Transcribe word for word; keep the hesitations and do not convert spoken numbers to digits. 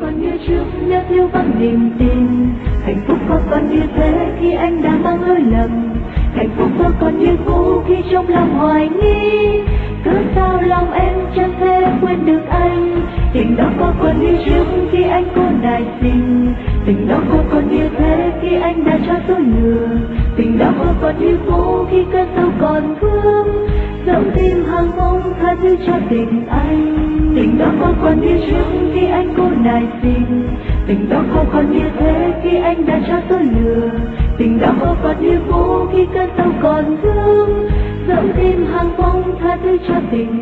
còn như trước nếu thiếu vắng niềm tin. Hạnh phúc có còn như thế khi anh đã mang lỗi lầm. Hạnh phúc có còn như cũ khi trong lòng hoài nghi. Cứ sao lòng em chẳng thể quên được anh. Tình đó có còn như trước khi anh cô nài xin. Tình đó có còn như thế khi anh đã cho tôi lừa. Tình đó có còn như cũ khi cơn sâu còn vương. Dẫu tim hàng mong tha thứ cho tình anh. Tình đó có còn như trước khi anh cô nài xin. Tình đó không còn như thế khi anh đã cho tôi lừa. Tình đó có còn như cũ khi cơn sâu còn vương. Dẫu tim hàng mong tha thứ cho tình